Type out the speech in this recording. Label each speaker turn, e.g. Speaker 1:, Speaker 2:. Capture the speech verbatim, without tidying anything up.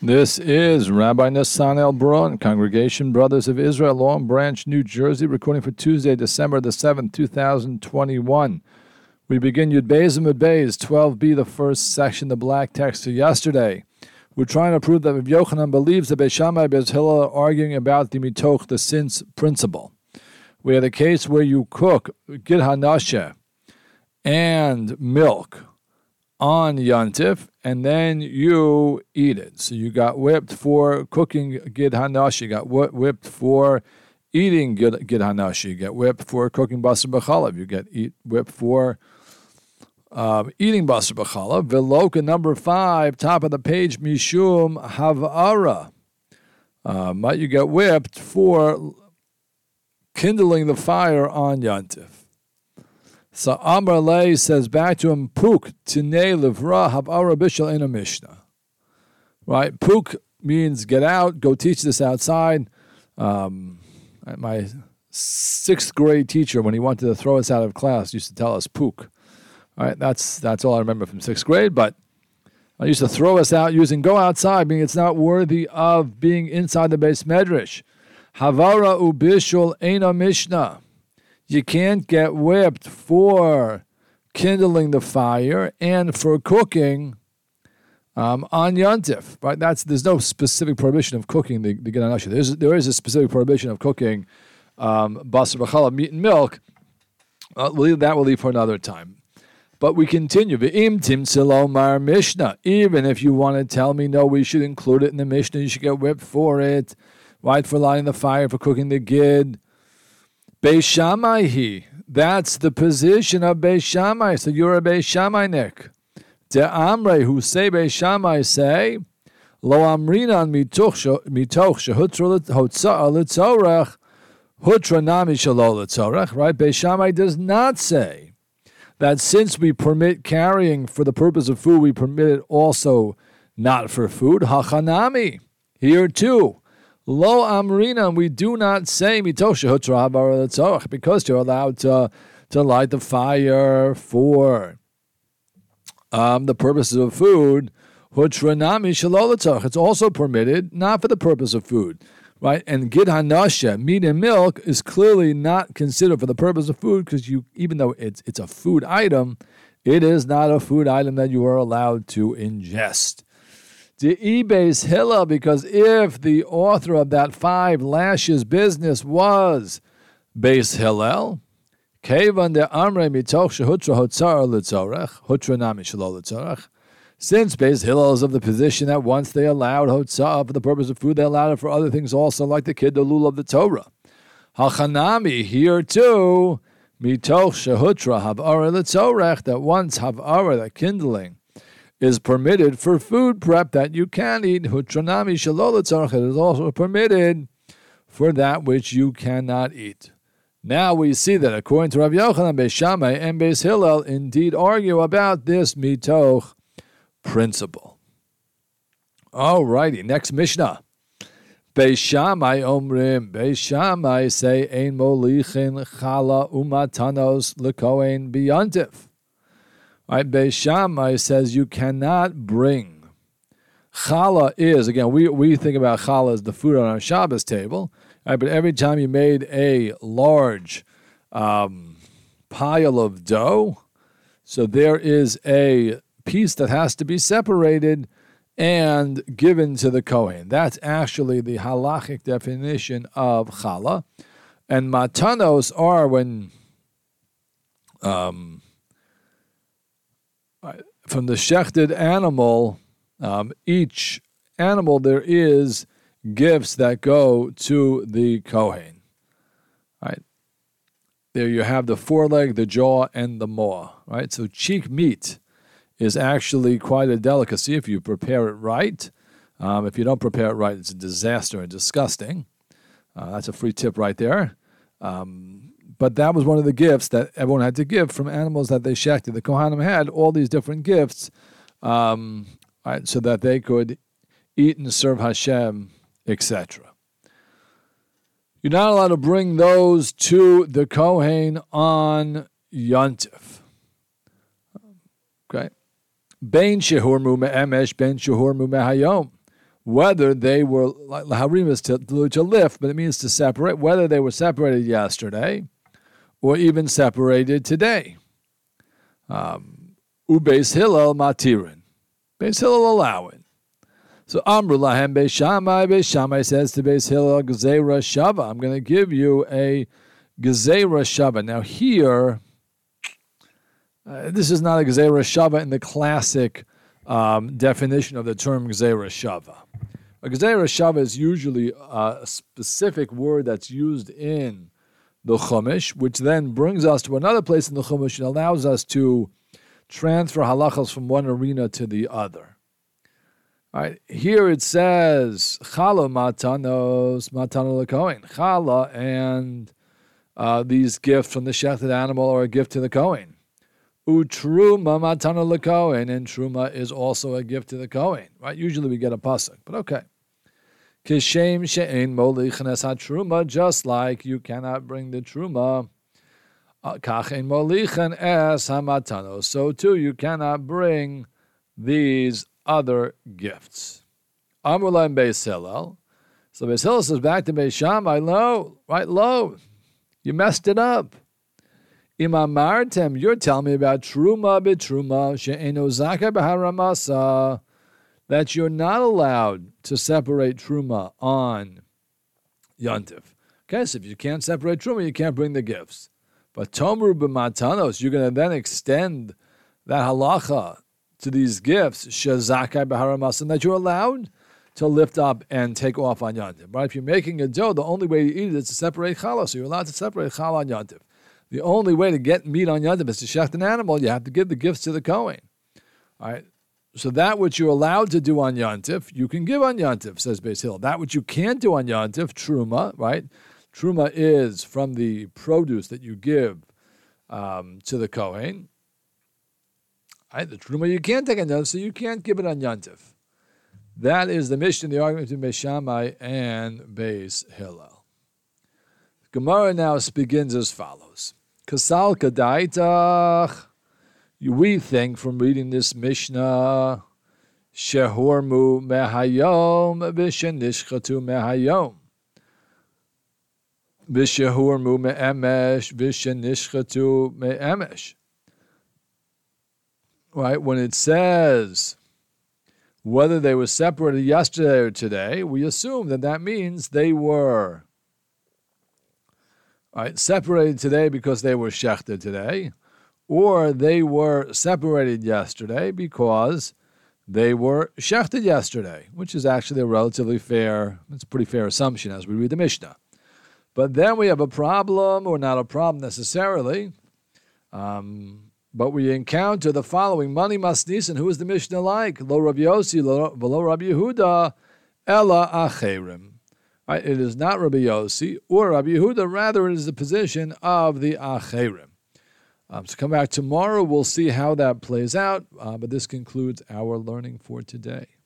Speaker 1: This is Rabbi Nassan El-Bron, Congregation Brothers of Israel, Long Branch, New Jersey, recording for Tuesday, December the seventh, two thousand twenty-one. We begin Yud Beis and Yud Beis, twelve b, the first section, the black text of yesterday. We're trying to prove that Rav Yochanan believes that Beis Shammai and Beis Hillel are arguing about the mitoch, the since principle. We had a case where you cook gid hanasheh and milk on Yontif, and then you eat it. So you got whipped for cooking gid hanash, you got whipped for eating gid, gid hanash, you get whipped for cooking basar b'chalav, you get eat, whipped for uh, eating basar b'chalav. Veloka number five, top of the page, mishum havara. Uh, might you get whipped for kindling the fire on Yontif. So Amar Lei says back to him, Puk tinei livra havara bishal in a Mishnah. Right? Puk means get out, go teach this outside. Um, my sixth grade teacher, when he wanted to throw us out of class, used to tell us Puk. All right, that's that's all I remember from sixth grade, but I used to throw us out using go outside, meaning it's not worthy of being inside the Beis Medrash. Havara ubishul ein a Mishnah. You can't get whipped for kindling the fire and for cooking um, on Yontif, right? That's there's no specific prohibition of cooking the, the gid hanasheh. There's there is a specific prohibition of cooking um, basar b'chalav, meat and milk. Uh, we'll leave, that we'll leave for another time. But we continue. V'im timtzelo mar Mishnah. Even if you want to tell me no, we should include it in the Mishnah. You should get whipped for it, right? For lighting the fire, for cooking the gid. Beis Shammai he. That's the position of Beis Shammai. So you're a Beis Shammai nik. De Amrei, who say Beis Shammai say, Lo amrinan mitoch shehutra litzorach, hutra nami shelo litzorach. Right? Beis Shammai does not say that since we permit carrying for the purpose of food, we permit it also not for food. Hachanami. Here too. Lo amrina, we do not say because you're allowed to, to light the fire for um, the purposes of food. It's also permitted not for the purpose of food, right? And gid hanasheh, meat and milk, is clearly not considered for the purpose of food because you, even though it's it's a food item, it is not a food item that you are allowed to ingest. The Beis Hillel, because if the author of that five lashes business was Beis Hillel, Kevan de Amrei mitoch shehutra hotzar litzorech, hutra nami shelo litzorech. Since Beis Hillel is of the position that once they allowed hotzar for the purpose of food, they allowed it for other things also, like the kid, the lul of the Torah. Hachanami, here too, mitoch shehutra havara litzorech, that once havara, that kindling, is permitted for food prep that you can eat. Hutranami shelo litzorech, it is also permitted for that which you cannot eat. Now we see that according to Rav Yochanan, Beis Shammai and Beis Hillel indeed argue about this mitoch principle. All righty, next Mishnah. Beis Shammai omrim, Beis Shammai say ein molichin chala umatanos lekohen biyontif. Right, Beis Shammai says you cannot bring. Challah is, again, we, we think about challah as the food on our Shabbos table, right, but every time you made a large um, pile of dough, so there is a piece that has to be separated and given to the Kohen. That's actually the halachic definition of challah. And matanos are when... Um, From the shechted animal, um, each animal there is gifts that go to the Kohen. Right? There you have the foreleg, the jaw, and the maw. Right? So cheek meat is actually quite a delicacy if you prepare it right. Um, if you don't prepare it right, it's a disaster and disgusting. Uh, that's a free tip right there. Um, But that was one of the gifts that everyone had to give from animals that they shechted. The Kohanim had all these different gifts um, right, so that they could eat and serve Hashem, et cetera. You're not allowed to bring those to the Kohen on Yontif. Okay? Bein shehurmu me'emesh, ben shehurmu me'hayom. whether they were, like Harim is to, to lift, but it means to separate, whether they were separated yesterday or even separated today. Um, Ubeis Hillel matirin. Beis Hillel allow it. So Amru lahem Beis Shammai. Beis Shammai says to Beis Hillel, Gezerah Shava. I'm going to give you a Gezerah Shava. Now here, uh, this is not a Gezerah Shava in the classic um, definition of the term Gezerah Shava. A Gezerah Shava is usually uh, a specific word that's used in the Chumash, which then brings us to another place in the Chumash and allows us to transfer halachas from one arena to the other. All right, here it says chala matanos matana lekohen. Chala and uh, these gifts from the shechted animal are a gift to the kohen. Utruma matana lekohen, and truma is also a gift to the kohen. Right? Usually we get a pasuk, but okay. Kishem she'ein molichen es hatruma, just like you cannot bring the truma. Kach ein molichen es hamatanos, so too you cannot bring these other gifts. Amrullah and Beis Hillel. So Beis Hillel says back to Beis Shammai, lo, right, lo, you messed it up. Imam Martem, you're telling me about truma b'truma she'eno zaka b'haramasa, that you're not allowed to separate truma on Yontif. Okay, so if you can't separate truma, you can't bring the gifts. But tomru b'matanos, you're going to then extend that halacha to these gifts, shezakai b'haramas, and that you're allowed to lift up and take off on Yontif. Right? If you're making a dough, the only way to eat it is to separate challah, so you're allowed to separate challah on Yontif. The only way to get meat on Yontif is to shecht an animal. You have to give the gifts to the Kohen. All right? So that which you're allowed to do on Yontif, you can give on Yontif, says Beis Hillel. That which you can't do on Yontif, truma, right? Truma is from the produce that you give um, to the Kohen. Right, the truma you can't take on Yontif, so you can't give it on Yontif. That is the mission, the argument between Beis Shammai and Beis Hillel. Gemara now begins as follows: Kasal kadaitach. We think from reading this Mishnah, shehormu mehayom v'shenishchatu mehayom, v'shehormu me'emesh v'shenishchatu me'emesh. Right, when it says whether they were separated yesterday or today, we assume that that means they were right, separated today because they were shechted today, or they were separated yesterday because they were shechted yesterday, which is actually a relatively fair, it's a pretty fair assumption as we read the Mishnah. But then we have a problem, or not a problem necessarily, um, but we encounter the following: Mani Masnisan, who is the Mishnah like? Lo Rabbi Yossi, lo Rabbi Yehuda, ella acherim. Right, it is not Rabbi Yossi or Rabbi Yehuda, rather it is the position of the acherim. Um, so come back tomorrow, we'll see how that plays out, uh, but this concludes our learning for today.